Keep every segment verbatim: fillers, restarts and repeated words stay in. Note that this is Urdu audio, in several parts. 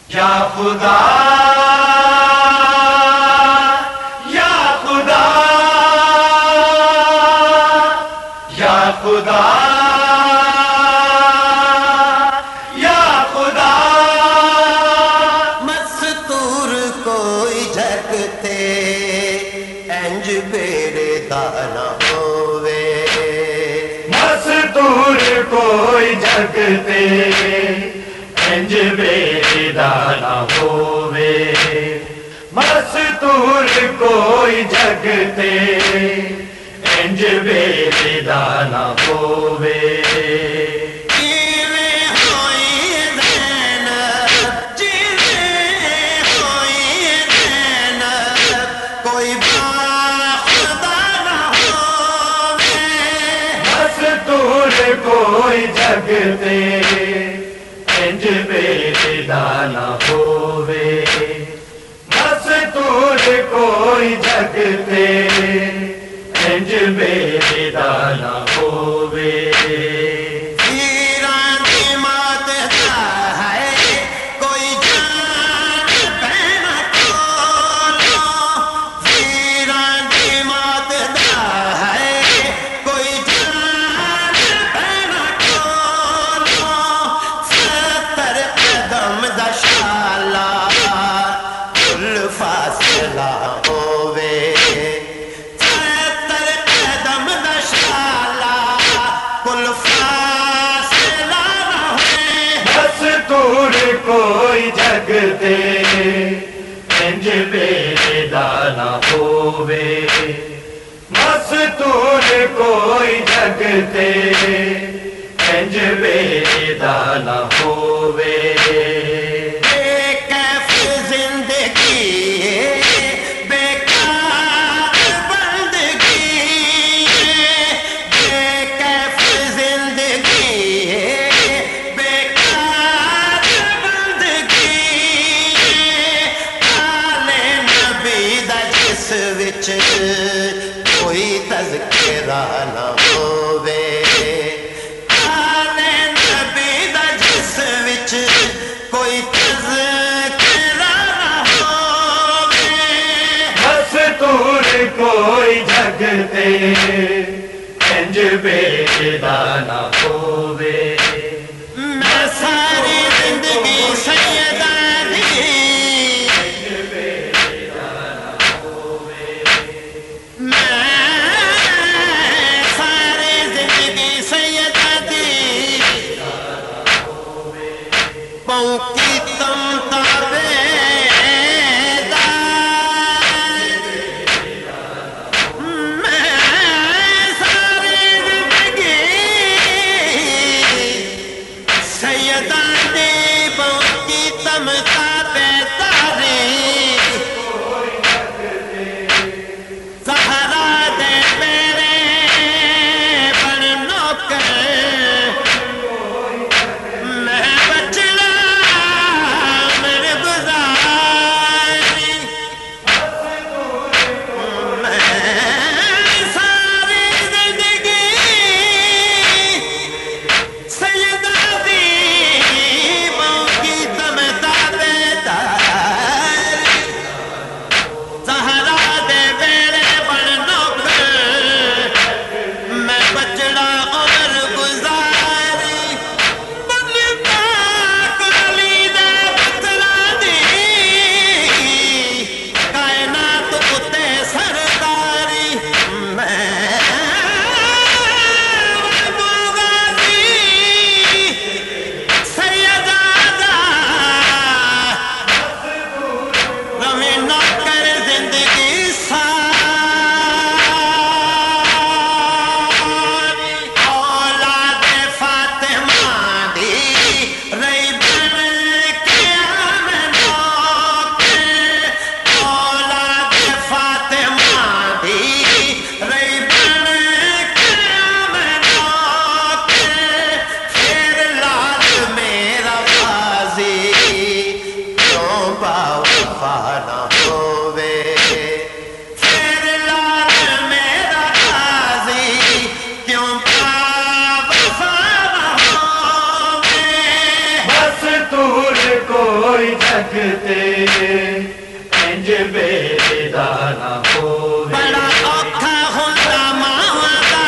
یا خدا یا خدا یا خدا یا خدا مستور کوئی جگتے انج بیڑے دانا ہووے مستور کوئی جگتے انج بیدا نہ ہووے مستور کوئی جگتے انج بیدا نہ ہووے کوئی جگتے انج بیدا نہ ہووے مستور کوئی جگتے انج بیدا نہ ہووے کوئی جگتے انج بیدا نہ ہووے مستور کوئی جگتے انج بیدا نہ ہووے کوئی تذکرہ نہ ہووے آلے نبی دا جس وچ کوئی تذکرہ نہ ہووے مستور کوئی جگتے انج بیدا نہ ہووے میں ساری زندگی سیدہ کی تم تابعدار میں ساری زندگی سیدہ دی بہو کی تم تابعداری زہرا دے میرے بن نوکر کوئی جگتے انج بیدا نہ ہووے بڑا اوکھا ہوندا ماں دا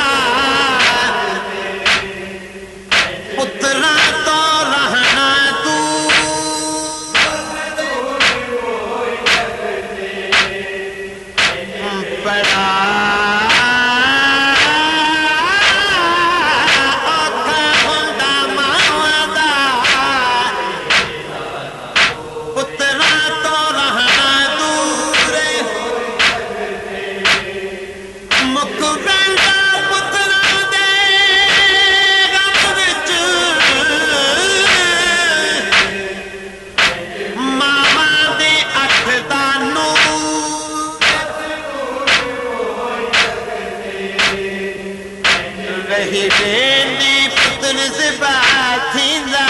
پتراں تو رہنا بڑا اوکھا ہوندا ماں دا پتراں تو رہنا دور مک بیندا پتراں دے غم وچ ماواں دے اکھ دا نور رہی ڈینڈی پتر ذبح تھیندا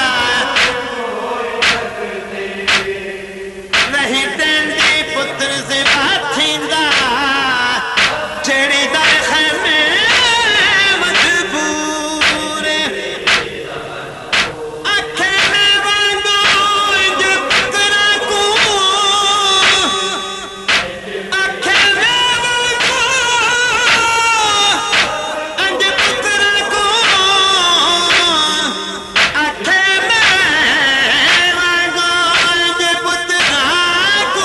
رہی ڈینڈی پتر ذبح تھیندا جڑی در خیمے مجبور اکھے میں وانگو انج پتراں کو اکھے میں وانگو انج پتراں کو اکھے میں وانگو انج پتراں کو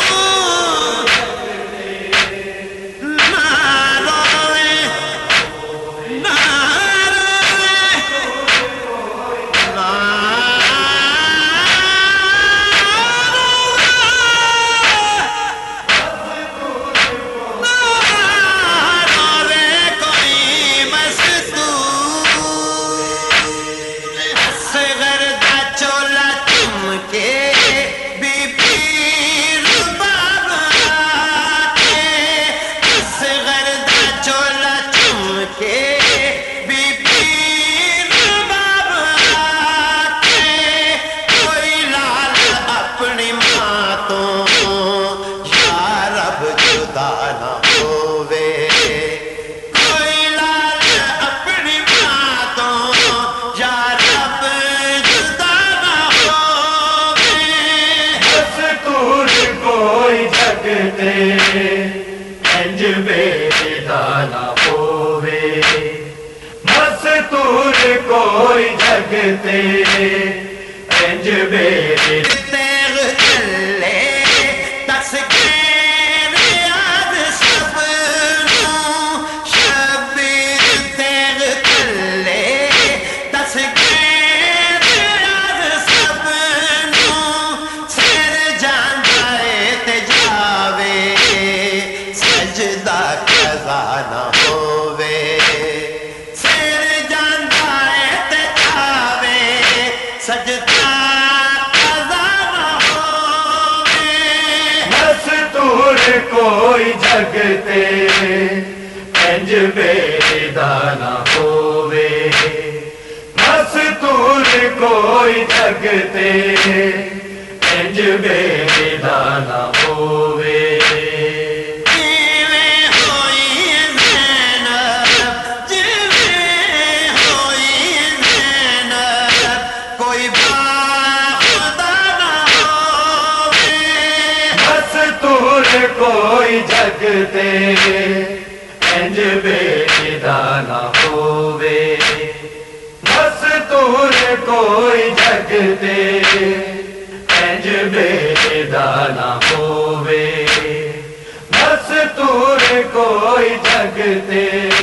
نہ روے نہ روے نہ روے کوئی مستور اصغر دا چولا چمکے بی پیر بابا کے اصغر دا چولا چمکے بی پیر بابا کے کوئی لال اپنی ماں تو یا رب جدا نہ ہووے کوئی لال اپنی ماں تو یا رب جدا نہ ہووے مستور کوئی جگتے انج بیدا نہ ہووے مستور کوئی جگتے انج بیدا تیغ چلے تسکین یاد سب نوں شبیر تیغ چلے تسکین یاد سب نوں سر جاندا اے تے جاوے سجدہ قضا نہ ہووے سر جاندا اے تے جاوے سجدہ قضا نہ ہووے مستور کوئی جگتے انج بیدا نہ ہووے مستور کوئی جگتے انج بیدا نہ ہووے جیویں ہوئی زینب جیویں ہوئی زینب کوئی باخدا نہ ہووے مستور کوئی جگتے انج بیدا نہ ہووے مستور کوئی جگتے انج بیدا نہ ہووے مستور کوئی جگتے